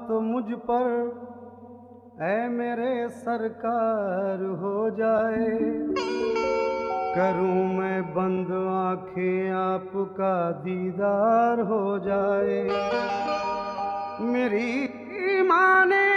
तो मुझ पर ऐ मेरे सरकार हो जाए। करूं मैं बंद आंखें आपका दीदार हो जाए। मेरी माँ ने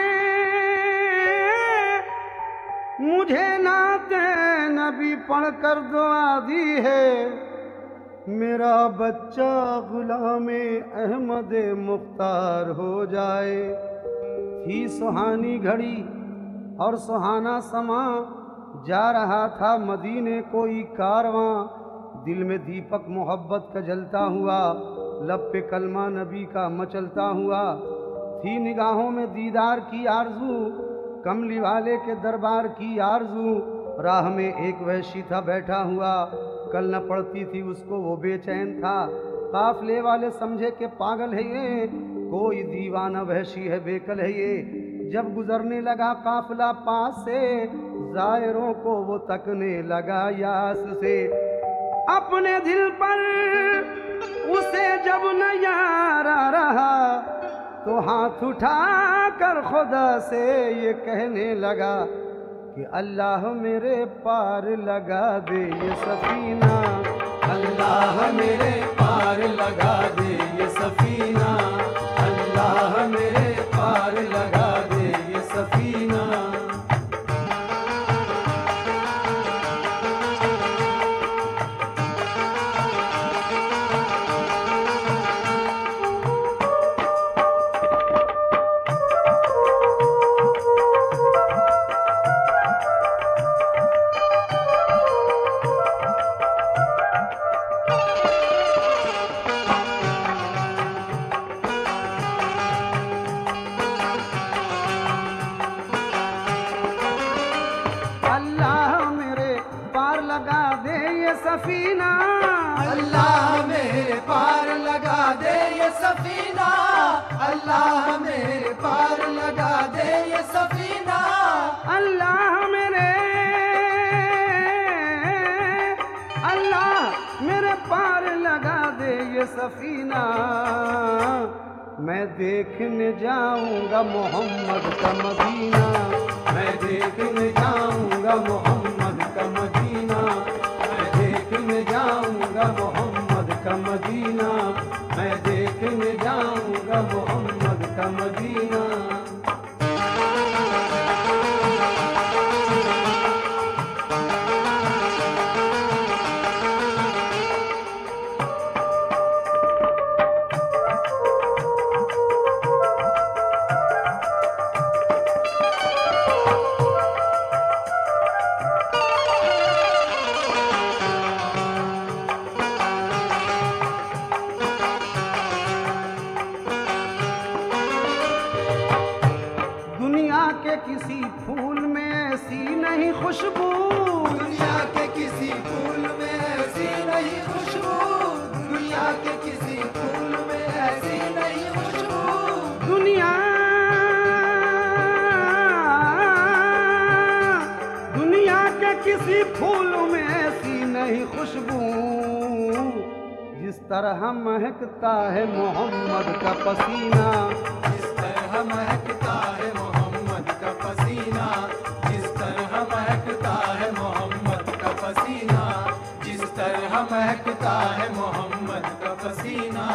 मुझे नाते नबी पढ़कर दुआ दी है। मेरा बच्चा गुलामे अहमद मुख्तार हो जाए। थी सुहानी घड़ी और सुहाना समा, जा रहा था मदीने कोई कारवां। दिल में दीपक मोहब्बत का जलता हुआ, लब पे कलमा नबी का मचलता हुआ। थी निगाहों में दीदार की आरजू, कमली वाले के दरबार की आरजू। राह में एक वैशी था बैठा हुआ, कल न पड़ती थी उसको वो बेचैन था। काफले वाले समझे कि पागल है ये, कोई दीवाना वहशी है बेकल है ये। जब गुजरने लगा काफिला पास से, जायरों को वो तकने लगा यास से। अपने दिल पर उसे जब न यारा रहा, तो हाथ उठा कर खुदा से ये कहने लगा कि अल्लाह मेरे पार लगा दे ये सफीना। अल्लाह मेरे पार लगा दे ये सफीना। अल्लाह मेरे पार लगा दे ये सफीना। सफीना अल्लाह मेरे पार लगा दे ये सफीना। अल्लाह मेरे पार लगा दे ये सफीना। अल्लाह मेरे पार लगा दे ये सफीना। मैं देखने जाऊंगा मोहम्मद का मदीना। मैं देखने जाऊंगा मोहम्मद का मदीना। देखने जाऊंगा मोहम्मद का मदीना। मैं देखने जाऊंगा मोहम्मद का मदीना। किसी फूल में ऐसी नहीं खुशबू। दुनिया के किसी फूल में ऐसी नहीं खुशबू। दुनिया के किसी फूल में ऐसी नहीं खुशबू। दुनिया के किसी फूल में ऐसी नहीं खुशबू। जिस तरह महकता है मोहम्मद का पसीना। जिस तरह महकता है मोहम्मद का पसीना। जिस तरह महकता है मोहम्मद का पसीना। जिस तरह महकता है मोहम्मद का पसीना।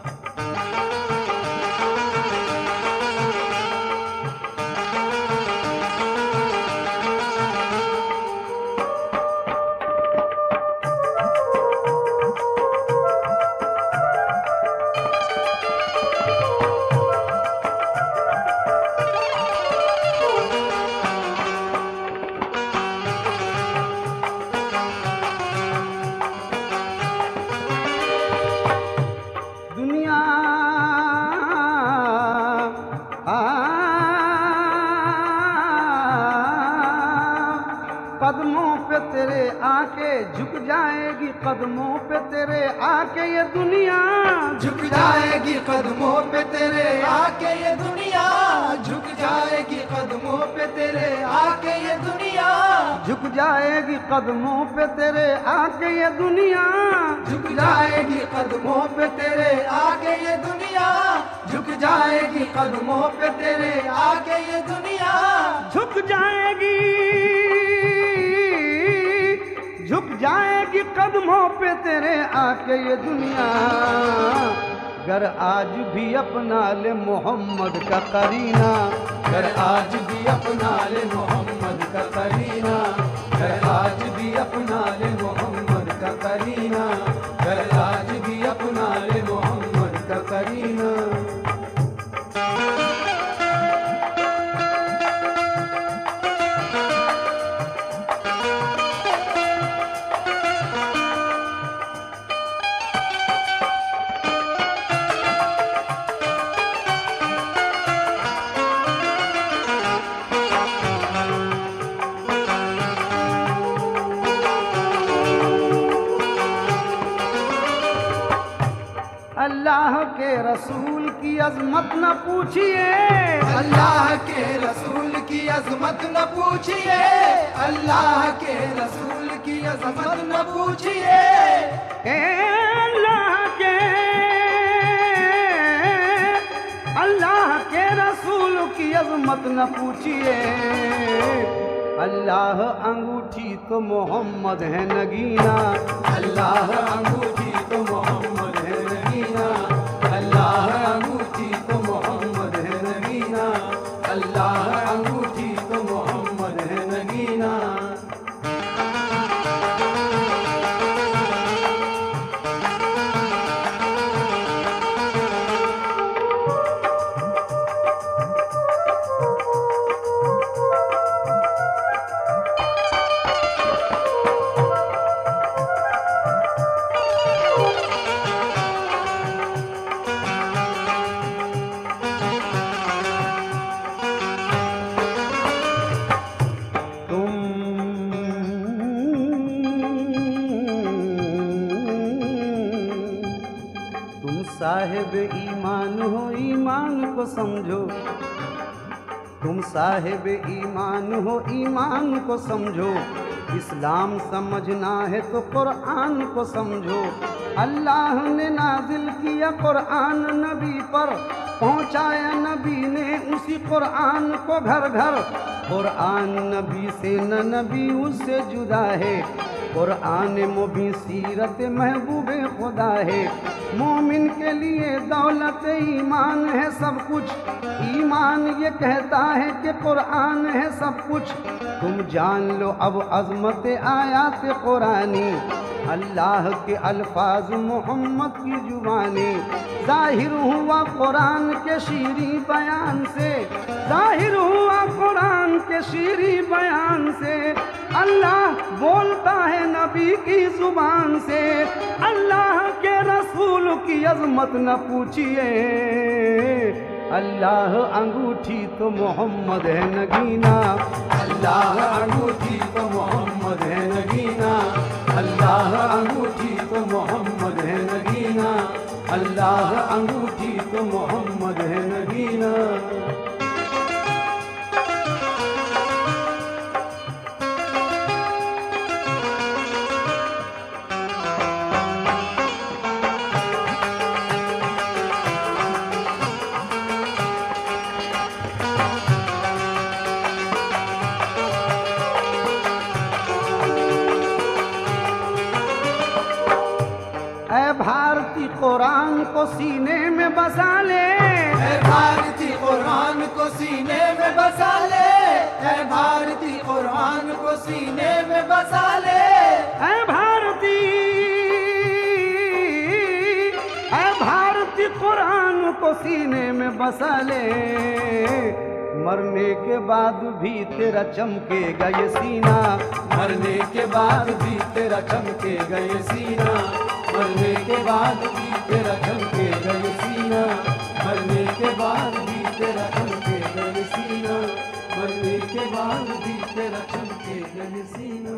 कदमों पे तेरे आके झुक जाएगी। कदमों पे तेरे आके ये दुनिया झुक जाएगी। कदमों पे तेरे आके ये दुनिया झुक जाएगी। कदमों पे तेरे आके ये दुनिया झुक जाएगी। कदमों पे तेरे आके ये दुनिया झुक जाएगी। कदमों पे तेरे आके ये दुनिया झुक जाएगी कदमों पे तेरे आके ये दुनिया, झुक जाएगी, झुक जाएगी कदमों पे तेरे आके ये दुनिया। गर आज भी अपना ले मोहम्मद का करीना, गर आज भी अपना ले मोहम्मद का करीना, गर आज भी अपना ले मोहम्मद का करीना, गर आज भी अपना ले मोहम्मद का करीना। अल्लाह के रसूल की अजमत न पूछिए, अल्लाह के रसूल की अजमत न पूछिए, अल्लाह के रसूल की अजमत न पूछिए, अल्लाह के रसूल की अजमत न पूछिए। अल्लाह अंगूठी तो मोहम्मद है नगीना, अल्लाह अंगूठी तो मोहम्मद है नगीना, अल्लाह अंगूठी तो मोहम्मद है नगीना, अल्लाह अंगूठी तो मोहम्मद है नगीना। साहिब ईमान हो, ईमान को समझो, तुम साहिब ईमान हो, ईमान को समझो। इस्लाम समझना है तो कुरान को समझो। अल्लाह ने नाजिल किया कुरान नबी पर, पहुँचाया नबी ने उसी कुरान को घर घर। कुरान नबी से न नबी उससे जुदा है, कुरान मुबीन सीरत महबूब खुदा है। मोमिन के लिए दौलत ईमान है सब कुछ, ईमान ये कहता है कि कुरान है सब कुछ। तुम जान लो अब अज़मत आयात कुरानी, अल्लाह के अल्फाज मोहम्मद की जुबानी। ज़ाहिर हुआ कुरान के शीरी बयान से, ज़ाहिर हुआ कुरान के शीरी बयान से। अल्लाह बोलता है नबी की जुबान से, अल्लाह के रसूल की अजमत न पूछिए। अल्लाह अंगूठी तो मोहम्मद है नगीना, अल्लाह अंगूठी तो मोहम्मद है नगीना, अल्लाह अंगूठी तो मोहम्मद है नगीना, अल्लाह अंगूठी तो मोहम्मद है नगीना। भारती कुरान को सीने में बसा ले, भारती कुरान को सीने में बसा ले, भारती कुरान को सीने में बसा ले। भारती कुरान को सीने में बसा ले। मरने के बाद भी तेरा चमकेगा ये सीना, मरने के बाद भी तेरा चमकेगा ये सीना, मरने के बाद भी तेरा चमकेगा ये सीना, मरने के बाद भी तेरा चमकेगा ये सीना, मरने के बाद भी तेरा चमकेगा ये सीना।